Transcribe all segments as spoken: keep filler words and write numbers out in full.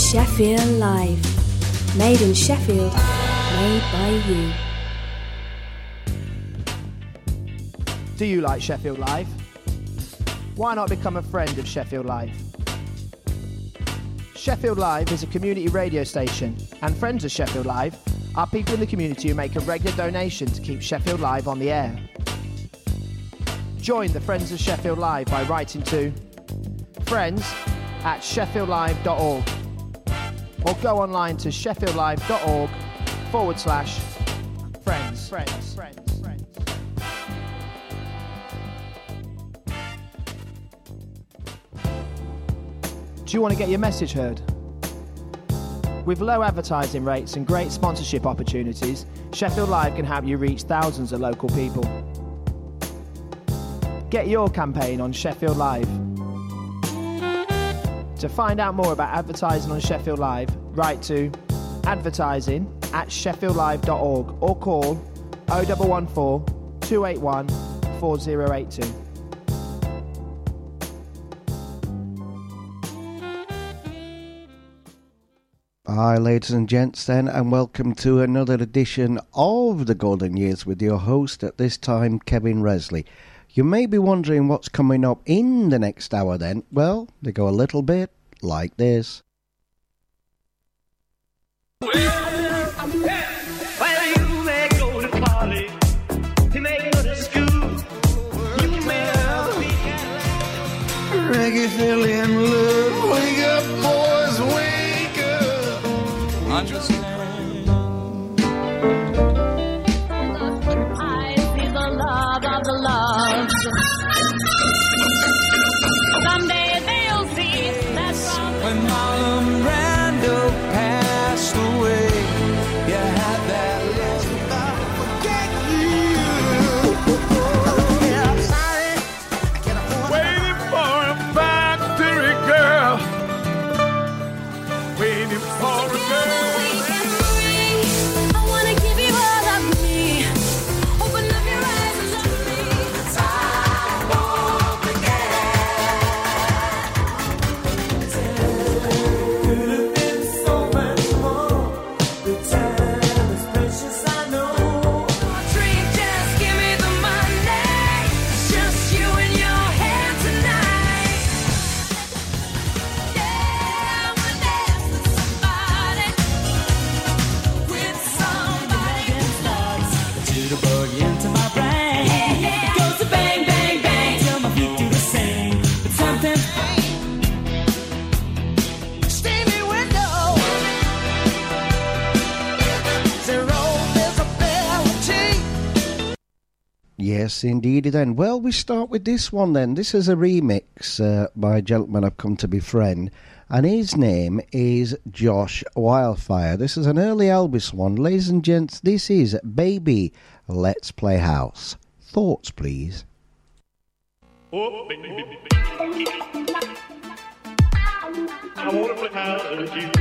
Sheffield Live. Made in Sheffield, made by you. Do you like Sheffield Live? Why not become a friend of Sheffield Live? Sheffield Live is a community radio station, and friends of Sheffield Live are people in the community who make a regular donation to keep Sheffield Live on the air. Join the Friends of Sheffield Live by writing to friends at sheffield live dot org or go online to sheffieldlive.org forward slash friends. Friends. Friends. Friends. Do you want to get your message heard? With low advertising rates and great sponsorship opportunities, Sheffield Live can help you reach thousands of local people. Get your campaign on Sheffield Live. To find out more about advertising on Sheffield Live, write to advertising at sheffield live dot org or call oh one one four, two eight one, four oh eight two. Hi ladies and gents then, and welcome to another edition of The Golden Years with your host at this time, Kevin Resley. You may be wondering what's coming up in the next hour then. Well, they go a little bit like this. Well, well, you may go to college, you may go to school, you may have a weekend. Reggae fell in love, wake up boys, wake up. Understand. I see the love of the loves. Someday they'll see that's When Marlon Brando passed away, you had that last forget you. Yeah, I'm sorry, I can't afford waiting for a factory girl, waiting for a girl. I wanna give you all of me. Open up your eyes and love me. I won't forget. Could have been so much more. The time is precious, I know. Dream, just give me the money. Just you and your hand tonight. Yeah, we'll dance with somebody. With somebody who loves. To the boogie into my brain. Yeah. It goes to bang, bang, bang till my feet do the same. But something Stevie Window. Zero visibility. Yes, indeedy then. Well, we start with this one then. This is a remix uh, by a gentleman I've come to befriend, and his name is Josh Wildfire. This is an early Elvis one. Ladies and gents, this is Baby, Let's Play House. Thoughts, please. Oh, baby, baby, baby. I wanna play house with you.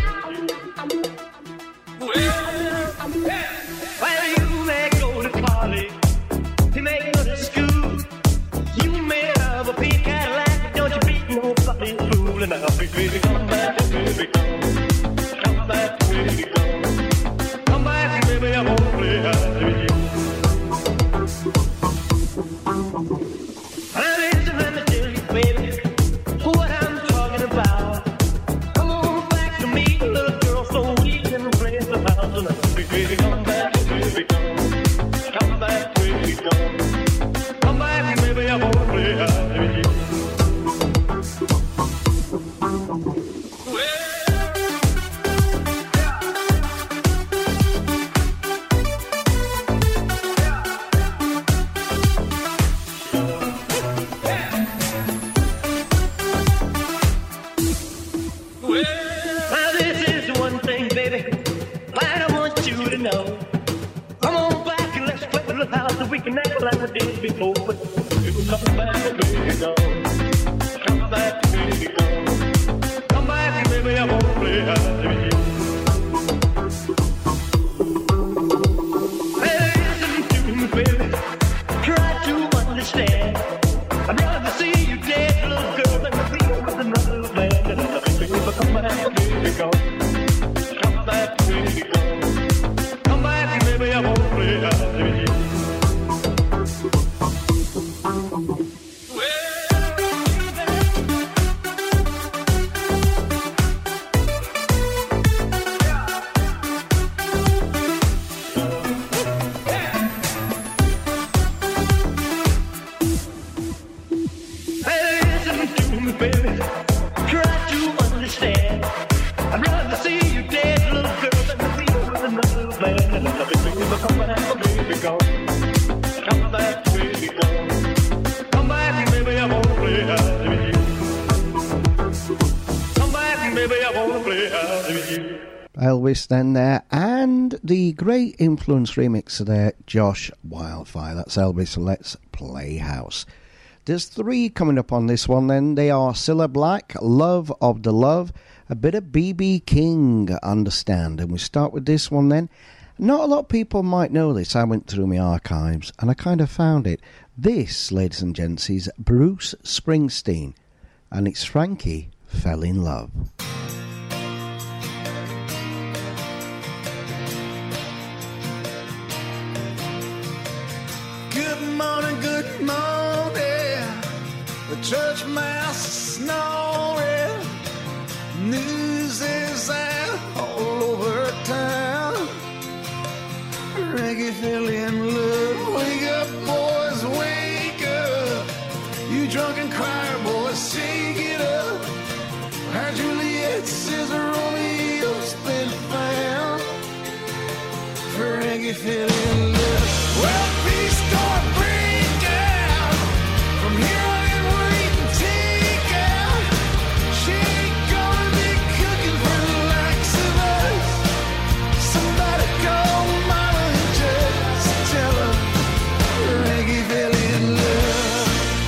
Well, you may go to college, you may go to school, you may have a pink Cadillac, but don't you beat nobody fooling. Now, baby, come back, baby, come, come back, baby, come, come back, baby, I wanna play house with you. Now, listen, let me tell you, baby, what I'm talking about. Come on back to me, little girl, so we can play the house tonight. Baby, come back, baby, come, come back, baby, come, come back, baby, I wanna play house with you. Now this is one thing, baby, I want you to know. Come on back and let's play the little house so we can act like we did before. But come back, baby, go. Come back, baby, go. Come back, baby, I won't play house with you. Hey, listen to me, baby. Try to understand. I'd rather see you dead, little girl, than to be with another man. Baby, come back, baby, go. I wanna play house with you. Elvis then there, and the great influence remixer there, Josh Wildfire. That's Elvis, Let's Play House. There's three coming up on this one then. They are Cilla Black, Love of the Love, a bit of B B King, Understand. And we start with this one then. Not a lot of people might know this. I went through my archives and I kind of found it. This, ladies and gents, is Bruce Springsteen, and it's Frankie Fell in Love. Good morning, good morning. The church mouse is snoring. News is out all over town. Reggae fell in love. Wake up, boys, wake up. You drunken choir boys, shake it up. How Juliet says Romeo's been found. Reggae fell in love. Well, peace gonna break out. From here on in, we're eating takeout. She ain't gonna be cooking for the likes of us. Somebody call mama and just tell her reggae fell in love.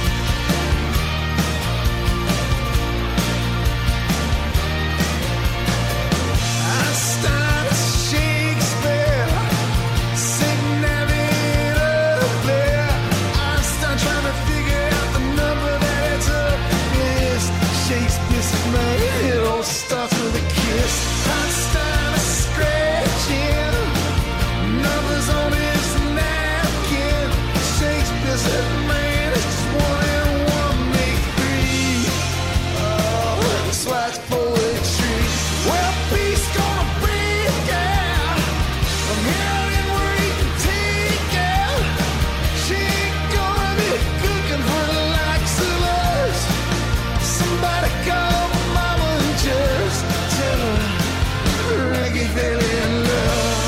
Einstein, Shakespeare, sitting at it up there. Einstein trying to figure out the number that adds up. Yes, Shakespeare's man, it all starts with a kiss. Einstein is scratching numbers on his napkin. Shakespeare said, man, it's just one and one make three. Oh, that's why it's poetry. Well, peace gonna break out. From here on in, we're eating takeout. She ain't gonna be cooking for the likes of us. Somebody call mama and just tell her reggae fell in love.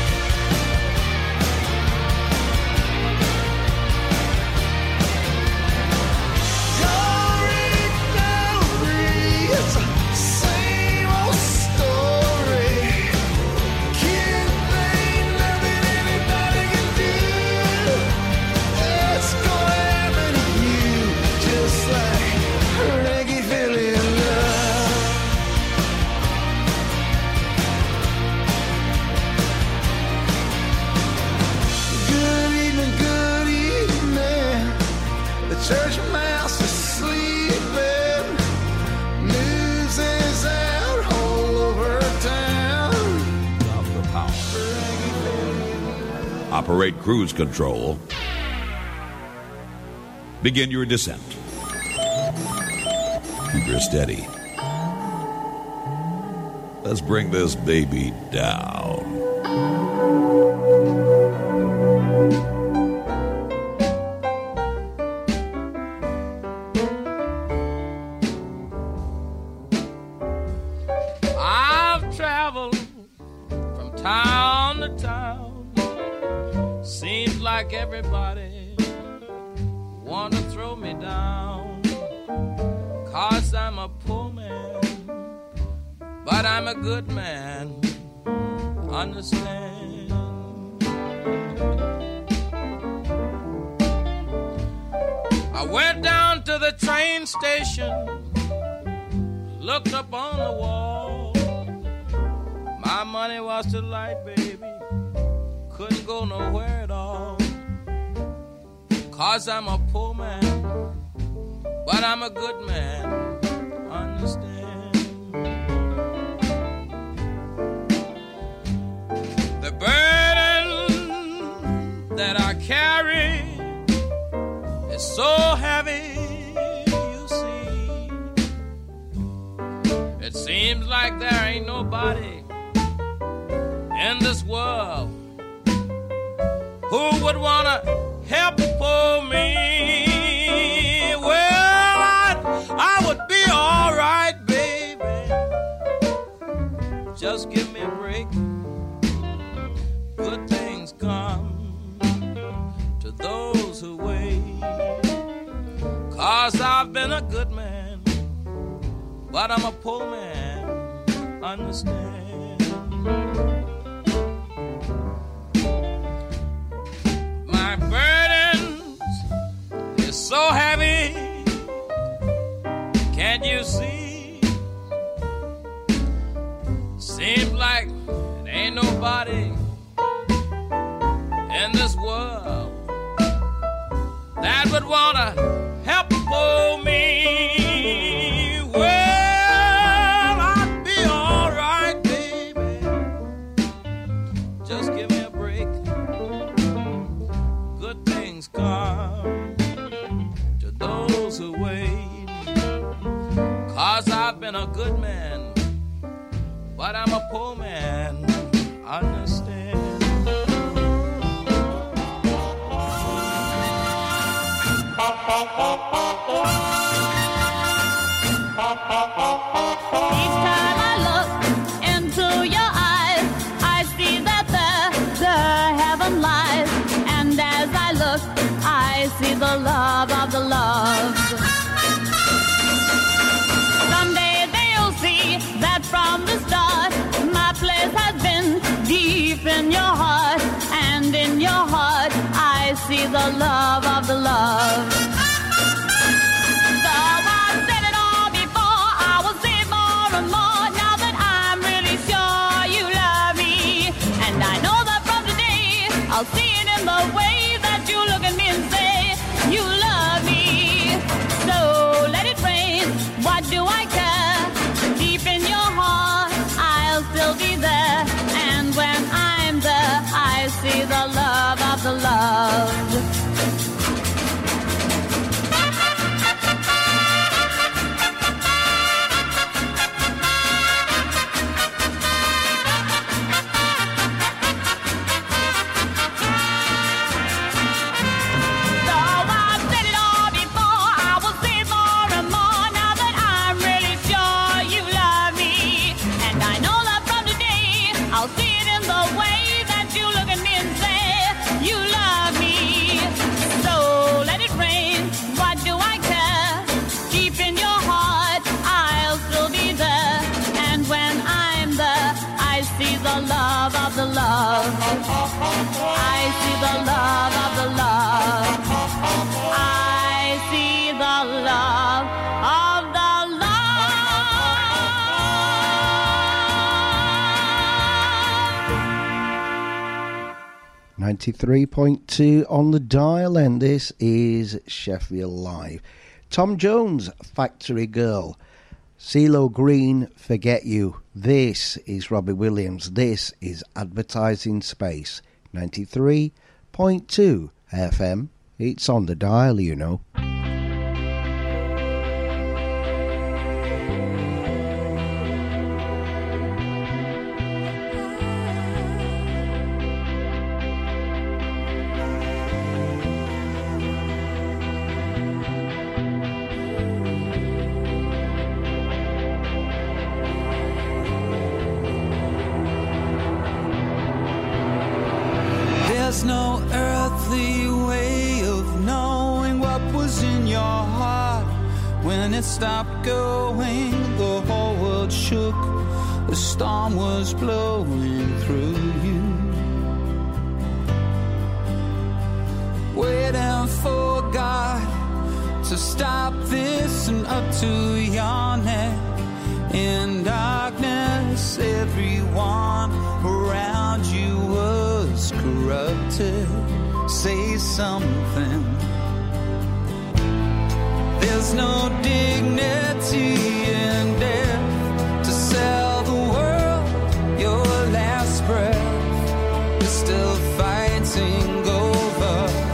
Glory, glory, it's the same old story. Kid, ain't nothing anybody can do. It's gonna happen to you, just like reggae fell in love. Good evening, good evening. The church mouse is sleeping. News is out all over town. Of the power. Operate cruise control. Begin your descent. Keep her steady. Let's bring this baby down. I've traveled from town to town. Seems like everybody wanna throw me down. Cause I'm a poor man, but I'm a good man. Understand? I went down to the train station, looked up on the wall. My money was too light, baby, couldn't go nowhere at all. Cause I'm a poor man, but I'm a good man. Understand? The burden that I carry is so heavy, you see. It seems like there ain't nobody in this world who would wanna help pull me. Well, I, I would be all right, baby. Just give me a break. Good things come to those who wait. Cause I've been a good man, but I'm a poor man. understand. My burdens is so heavy, can't you see? Seems like it ain't nobody in this world that would wanna help pull me. Well, I'd be all right, baby. Just give me a break. Good things come to those who wait. 'Cause I've been a good man, but I'm a poor man. Understand? Each time I look into your eyes, I see that there the heaven lies. And as I look, I see the love of the loved. Someday they'll see that from the start, my place has been deep in your heart. And in your heart, I see the love of the loved. I'll see it in the way that you look at me and say, you love me. So let it rain, what do I care? Deep in your heart, I'll still be there. And when I'm there, I see the love of the loved. The love, I see the love of the love. I see the love of the love. ninety-three point two on the dial, and this is Sheffield Live. Tom Jones, Factory Girl. CeeLo Green, Forget You. This is Robbie Williams. This is Advertising Space. ninety-three point two F M. It's on the dial, you know. There's no earthly way of knowing what was in your heart. When it stopped going, the whole world shook. The storm was blowing through you. Waiting for God to stop this and up to your neck. In darkness, everyone around you was corrupted. Say something. There's no dignity in death to sell the world your last breath. You're still fighting over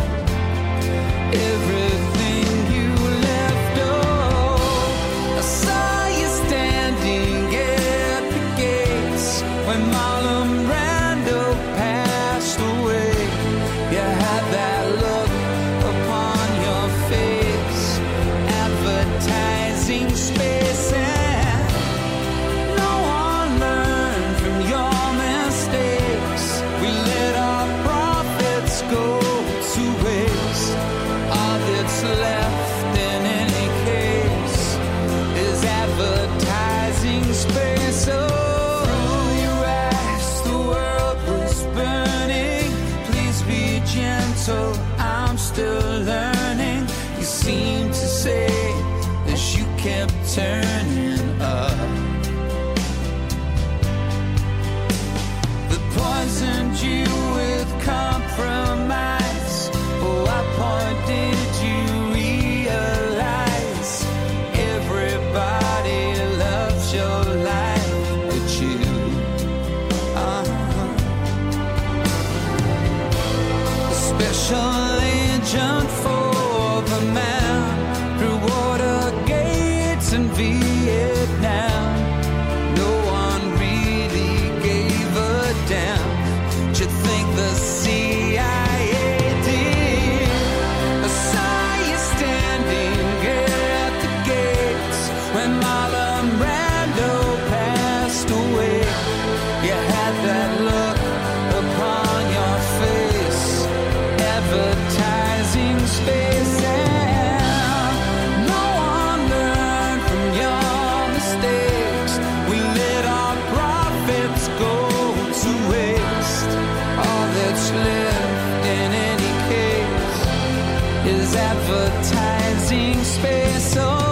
everything you left. Oh, I saw you standing at the gates when Marlon Brando passed away. You had that look upon your face, advertising space. special agent for the man through water gates in Vietnam. No one really gave a damn. Did you think the C I A did? I saw you standing at the gates when Marlon Brando passed away. You had that look upon your face, advertising space, and no one learned from your mistakes. We let our profits go to waste. All that's left in any case is advertising space. Oh.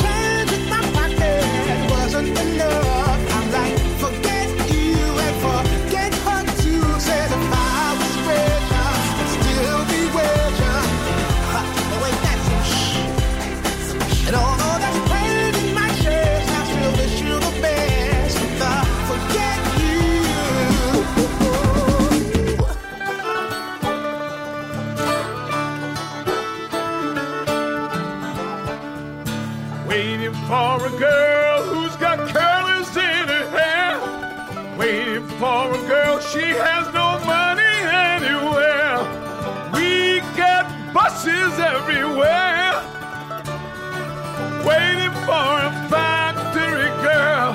Wasn't enough. I'm like, forget you and for she has no money anywhere. We get buses everywhere, waiting for a factory girl,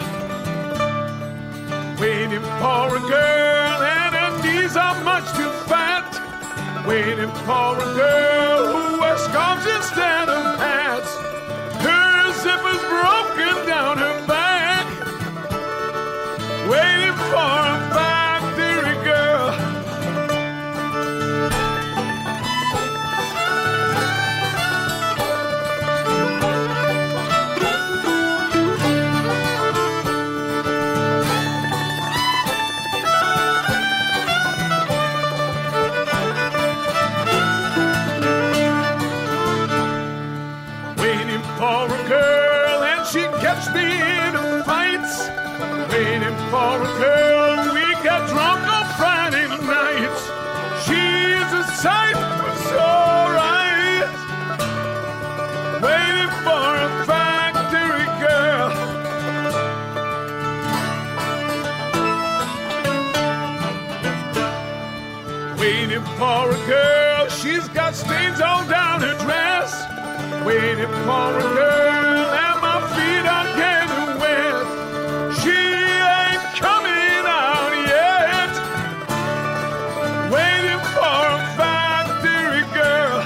waiting for a girl, and her knees are much too fat, waiting for a girl who wears scarves instead of hats. Her zipper's broken down her back, waiting for a factory girl. Waiting for a girl and she gets me into fights. Waiting for a girl, we get drunk on Friday nights. She's a sight for sore eyes. Waiting for a factory girl. Waiting for a girl, she's got stains all down her dress. Waiting for a girl, and my feet are getting wet. She ain't coming out yet. Waiting for a factory girl.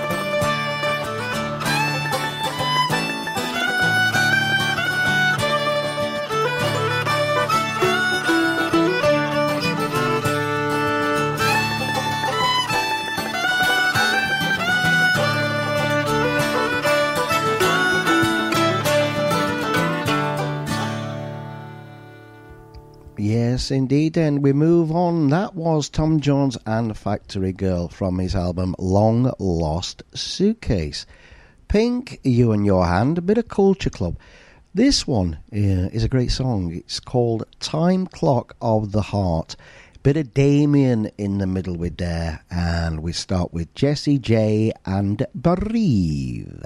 Yes, indeed, and we move on. That was Tom Jones and Factory Girl from his album Long Lost Suitcase. Pink, You and Your Hand, a bit of Culture Club. This one uh, is a great song. It's called Time Clock of the Heart. Bit of Damien in the middle with there, and we start with Jessie J and Breathe.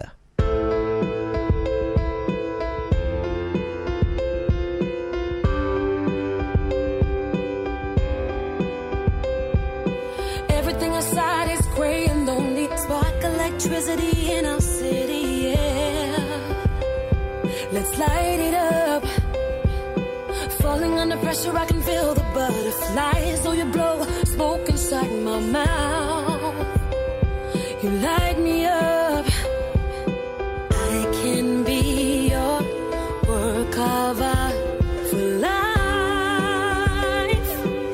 Everything outside is grey and lonely. Spark electricity in our city, yeah. Let's light it up. Falling under pressure, I can feel the butterflies. So you blow smoke inside my mouth. You light me up. I can be your work of art for life.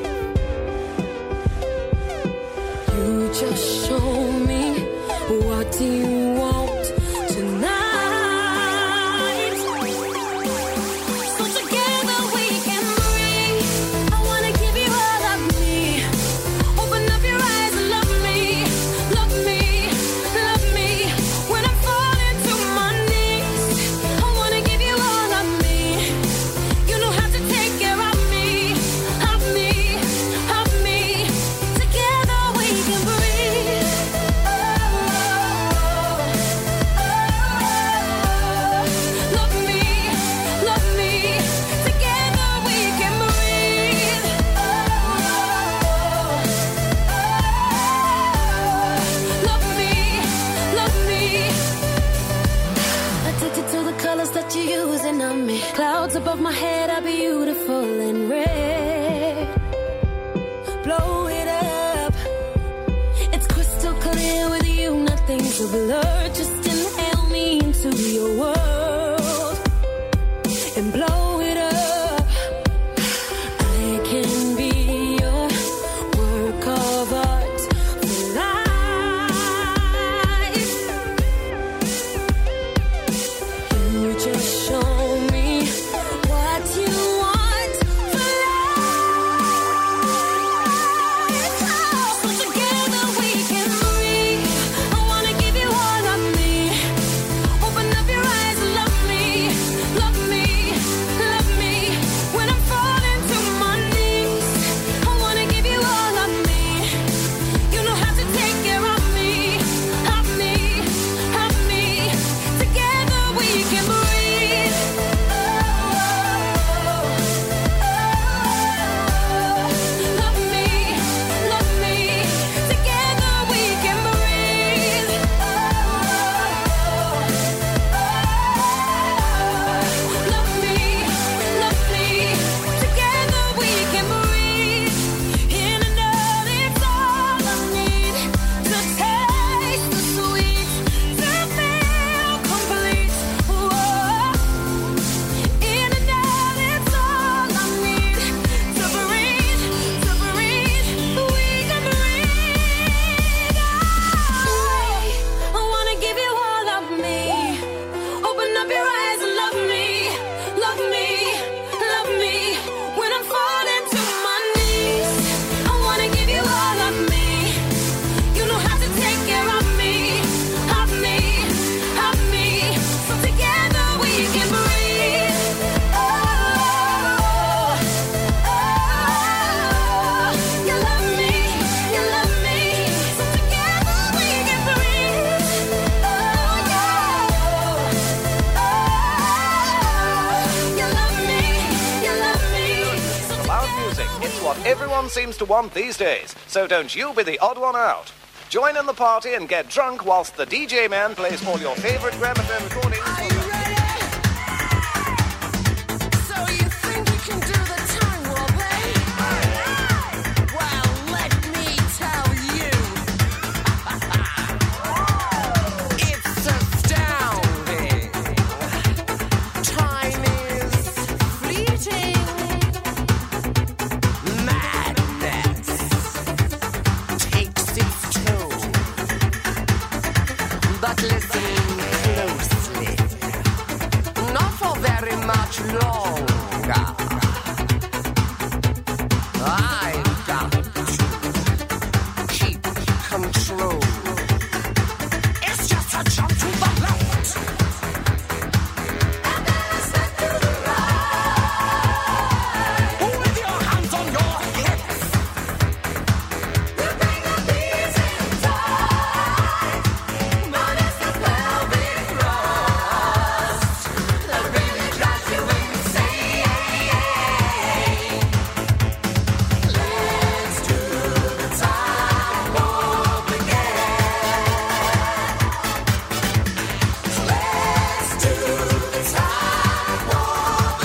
You just show me what you want tonight. So together we can breathe. I wanna give you all of me. Open up your eyes and love me, love me, love me. When I fall into my knees, I wanna give you all of me. You know how to take care of me, of me, of me. Together we can breathe. Oh, love me, love me. Together we can breathe. Oh, love me, love me. Addicted to the colors that you're using on me. Clouds above my head are beautiful and red. Blow it up. It's crystal clear with you, nothing's a blur. Just inhale me into your world and blow it up. I can be your work of art for life. You just show me what you want for life. So together we can breathe. I wanna give you all of me. music. It's what everyone seems to want these days. So don't you be the odd one out. Join in the party and get drunk whilst the D J man plays all your favourite gramophone recordings. Are you ready? So you think you can do the tongue warp, eh? Well, let me tell you. It's astounding. Time is fleeting. Madness takes its toll. But listen closely. Not for very much longer. I've got to keep control. It's just a jump to the left. And then a step to the right. With your hands on your hips. You bring the beats inside. But it's the pelvic thrust that really drives you insane. Let's do the time warp again. Let's do the time warp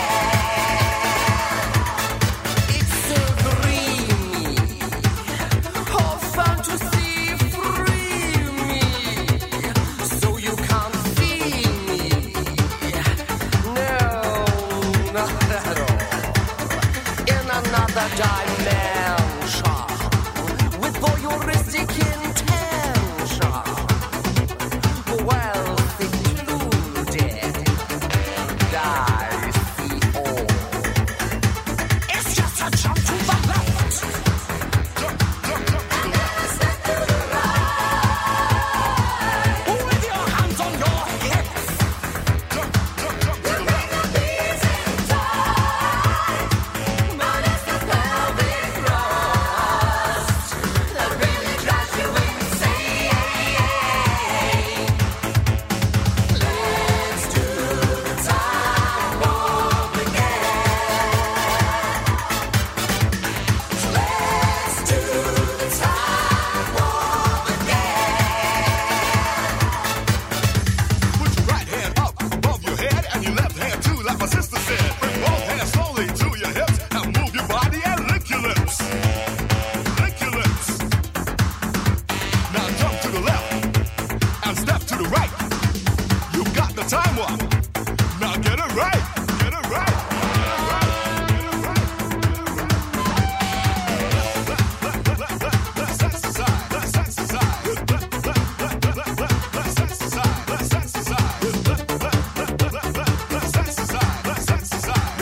again. It's so dreamy. Oh, fantasy free me. So you can't see me. No, not at all. In another dimension. With voyeuristic intention. Well secluded. I see all. It's just a jump to the left. And then a step to the right. With your hands on your hips. You bring the beats inside. But it's the pelvic thrust that really drives you insane. Let's do the time warp again. Let's do the time warp again. Put your right hand up above your head and your left hand too, like my sister said. Bring both hands slowly to your hips and move your body and lick your lips. Lick your lips. Now jump to the left and step to the right. You got the time warp. Now get it right. Get it right. Let's exercise. Let's exercise. Let's exercise. Let's exercise. Let's exercise. Let's exercise.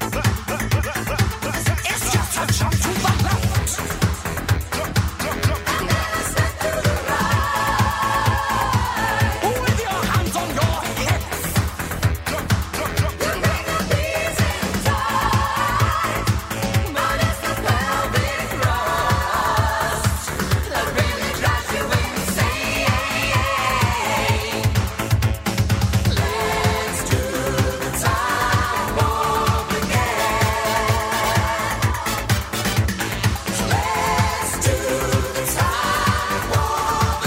It's just a jump to the left. And then a step to the right. With your hands on your hips. You bring the beats inside. But it's the pelvic thrust that really drives you insane. Let's do the time warp again. Let's do the time warp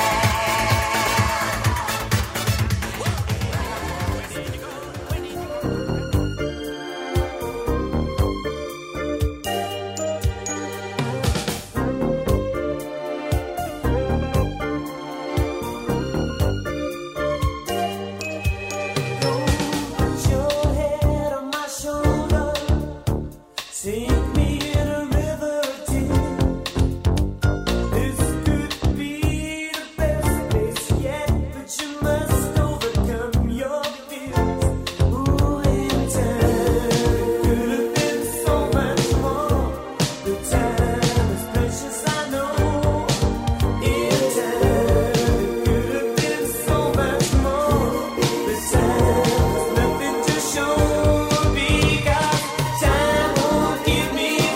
Put your head on my shoulder, sink me in a river deep. This could be the best place yet, but you must overcome your fears. Ooh, in time could have been so much more. The time is precious, I know. In time could have been so much more. The time is nothing to show because time won't give me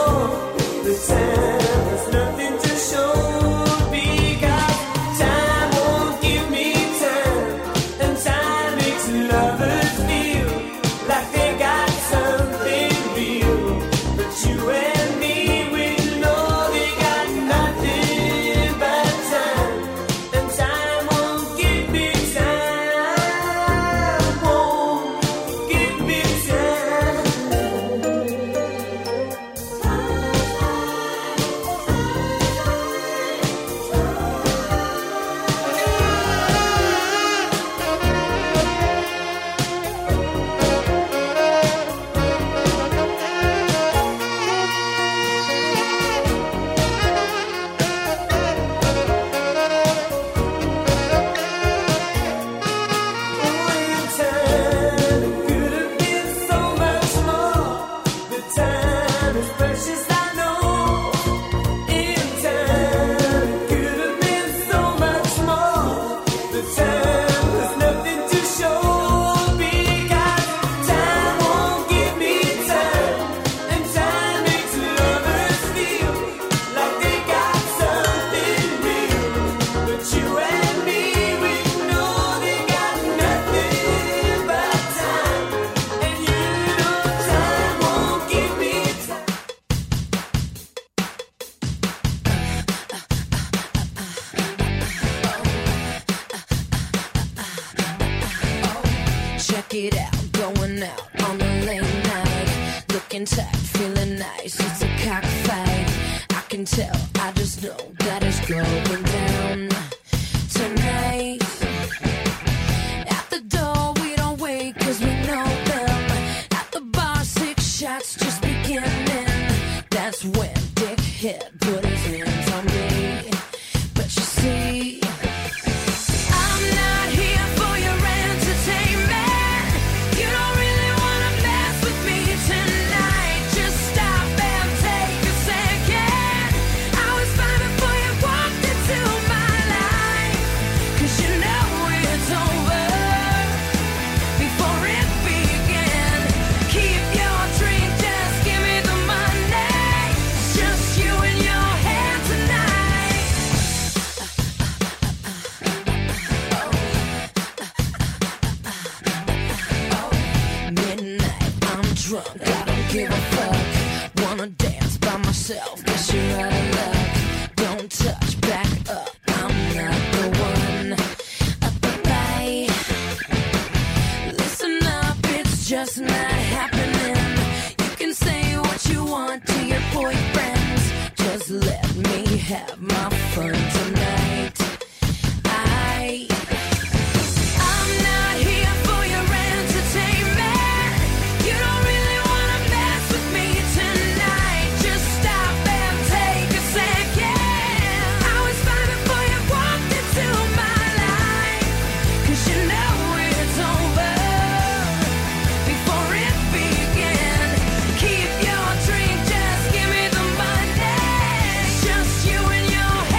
Keep your drink, just give me the money. Just you and your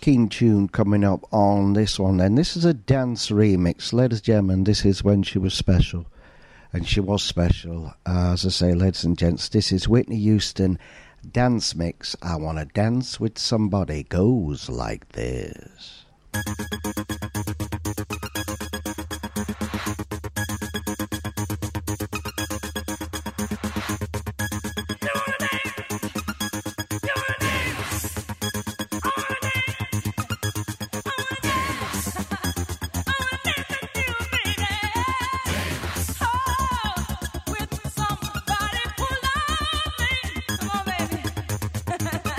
cracking tune coming up on this one then. This is a dance remix. Ladies and gentlemen, this is When She Was Special. And she was special. Uh, as I say, ladies and gents, this is Whitney Houston Dance Mix. I Wanna Dance With Somebody goes like this.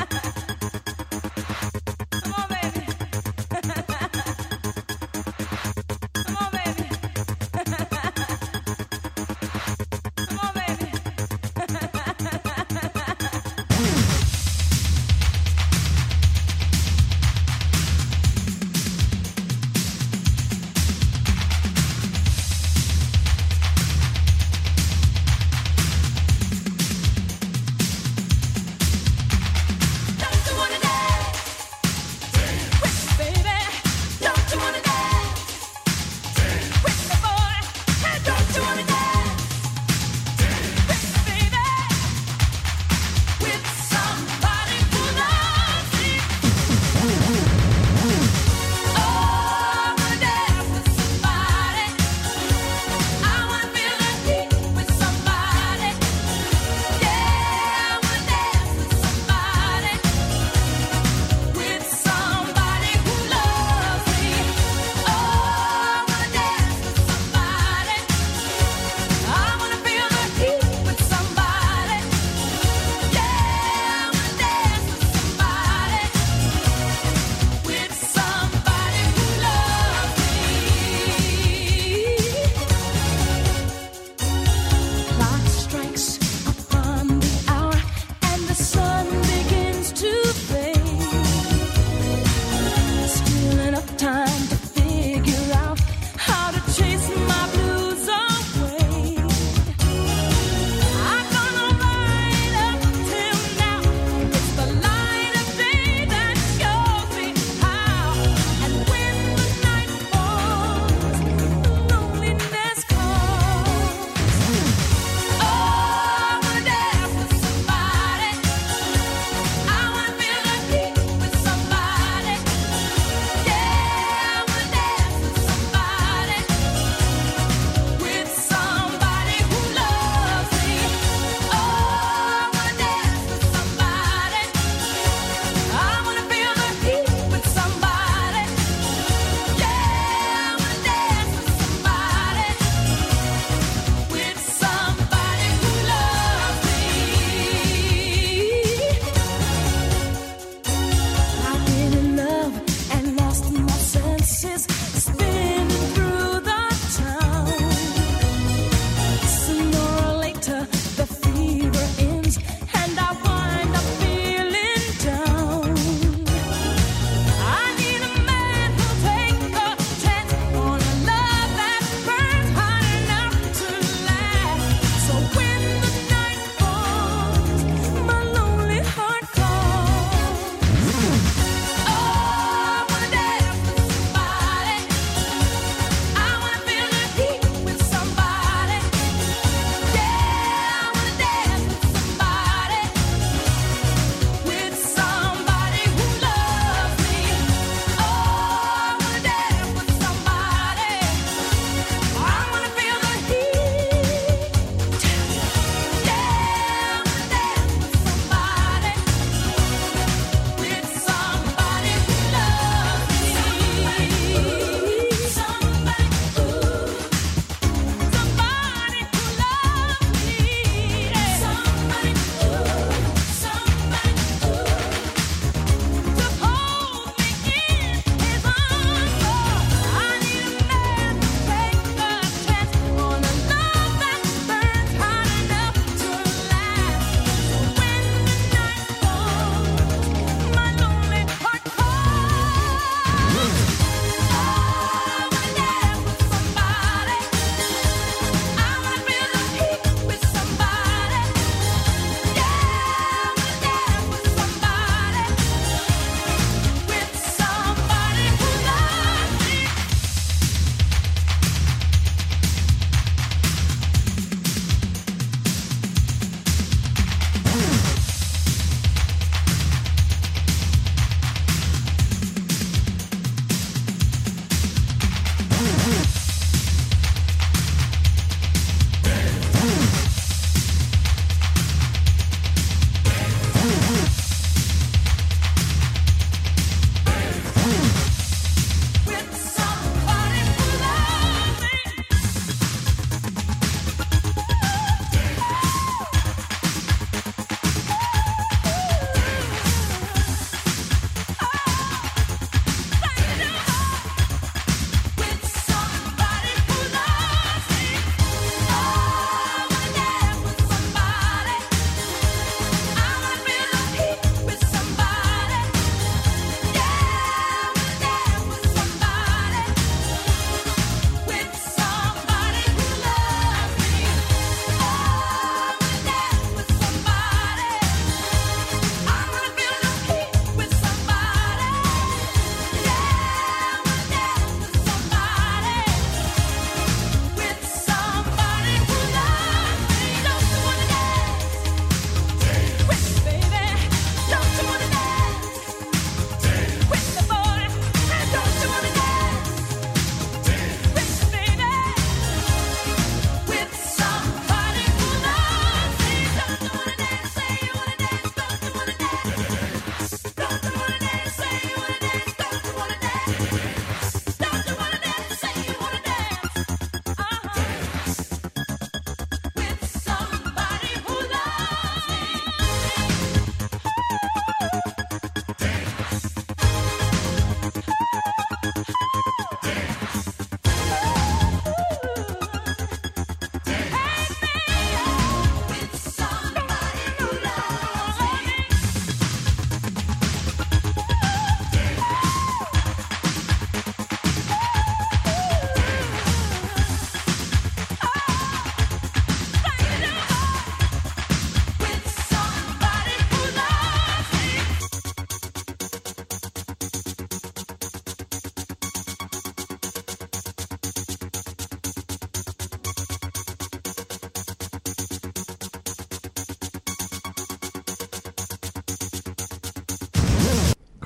Come on, baby.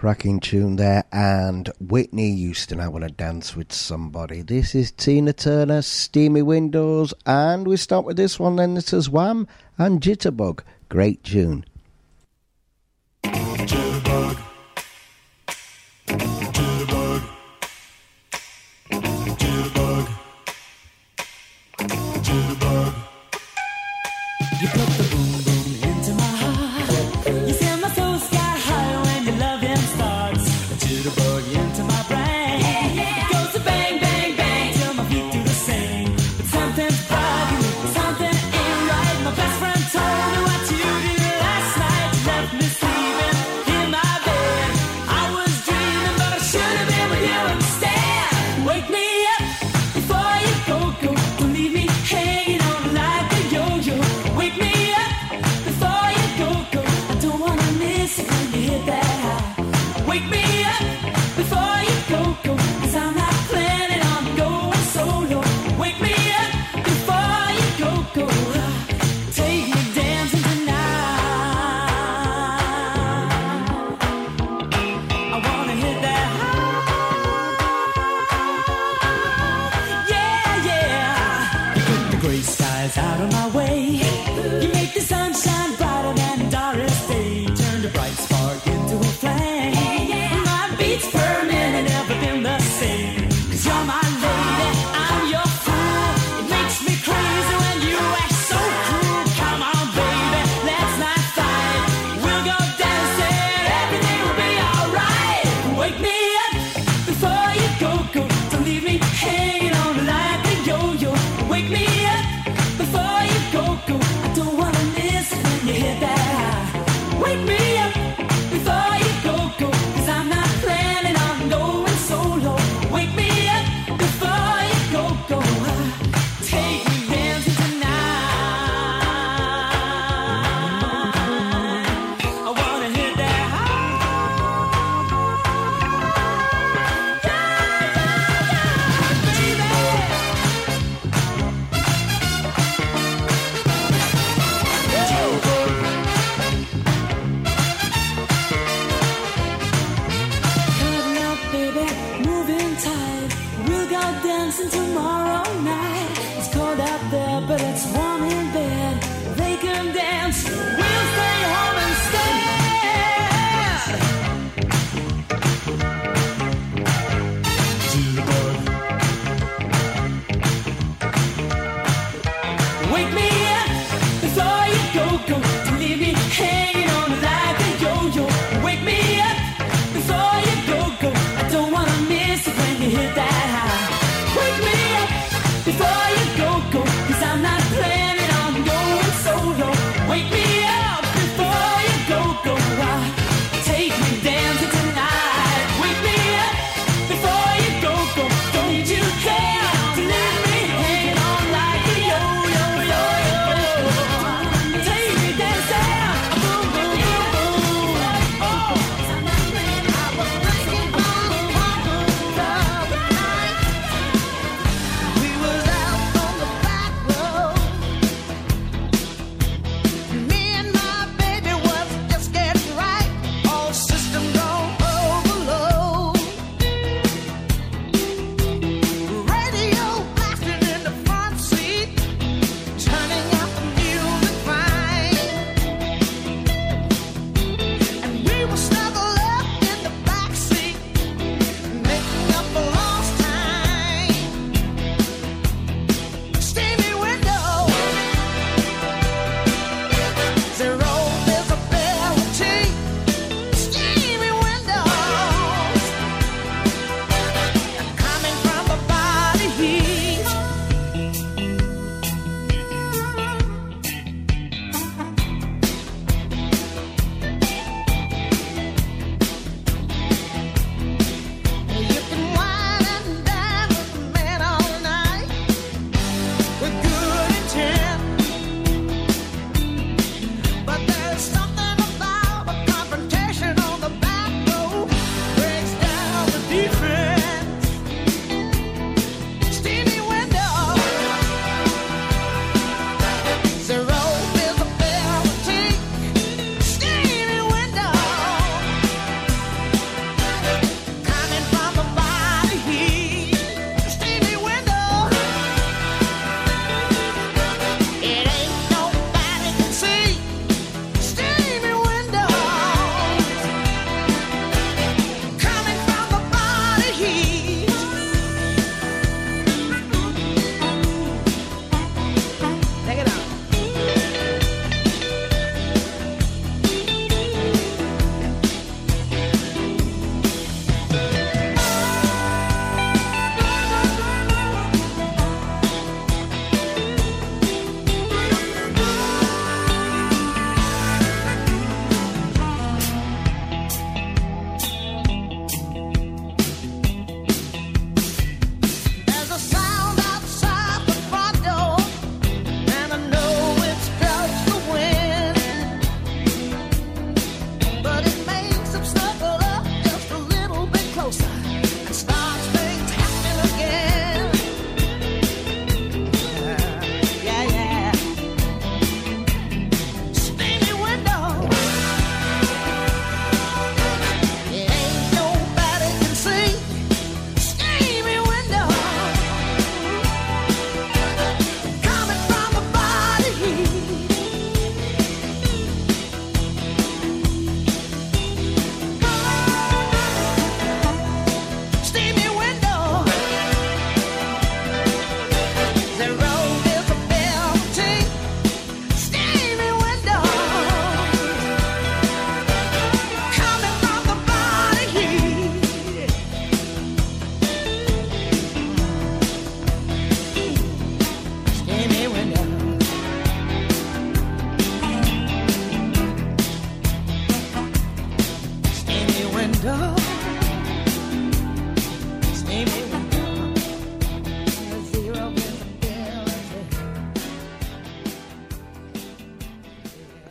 cracking tune there. And Whitney Houston, I Want to Dance with Somebody. This is Tina Turner, Steamy Windows. And we start with this one then. This is Wham and Jitterbug. Great tune. Jitterbug. Jitterbug. Jitterbug. Jitterbug. You put the boom boom into my heart. You send my soul sky high when your loving starts. A jitterbug into my brain. It goes to bang, bang, bang till my feet do the same. But something's bugging me, something ain't right. My best friend told me what you did last night. You left me sleeping in my bed. I was dreaming, but I should have been with you instead. Wake me up before you go, go. Don't leave me hanging on like a yo-yo. Wake me up before you go, go. I don't wanna miss it when you hit that high. Wake me up before you go, go. Cause I'm not planning on going solo. Wake me up before you go, go. Take me dancing tonight. I wanna hit that high. Yeah, yeah. You put the gray skies out of my way. You make the sunshine brighter than Doris Day. Turn the bright spark into a flame. My beats per minute never been the same. Cause you're my lady, I'm your fool. It makes me crazy when you act so cruel. Come on, baby, let's not fight. We'll go dancing, everything will be alright. Wake me up before you go, go. Don't leave me hanging on like a yo-yo. Wake me up before you go, go. I don't wanna miss it when you hit that high. Wake me up before you go, go. Cause I'm not planning on going solo. Wake me up before you go, go. Take me dancing tonight. I wanna hit that Cutting up, baby, moving tight. We'll go dancing tomorrow night. It's cold out there, but it's warm in bed. They can dance, we'll stay home instead. Jitterbug. Wake me up before you go, go. Don't leave me hanging on like a yo-yo. Wake me up before you go, go. I don't wanna miss it when you hit that high. Wake me up before you go, go. Cause I'm not planning on going solo. Wake me up before you go, go. Take me dancing tonight. Wake me up before you go, go. Don't you care to leave me hanging on like a yo-yo, yo-yo.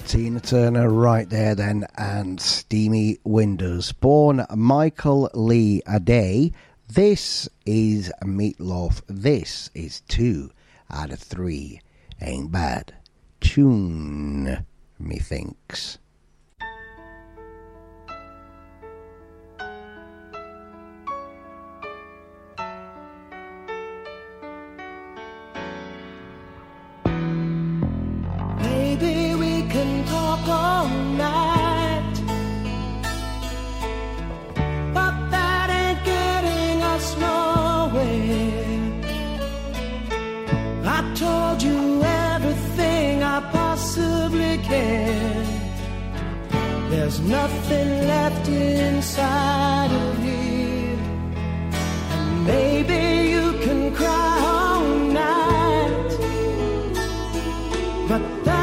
Tina Turner right there then, and Steamy Windows. Born Michael Lee Aday. This is Meatloaf. This is two out of three. Ain't bad. Tune, methinks. Maybe we can talk all night, but that ain't getting us nowhere. I told you everything I possibly can. There's nothing left inside of here, and maybe you can cry all night, but that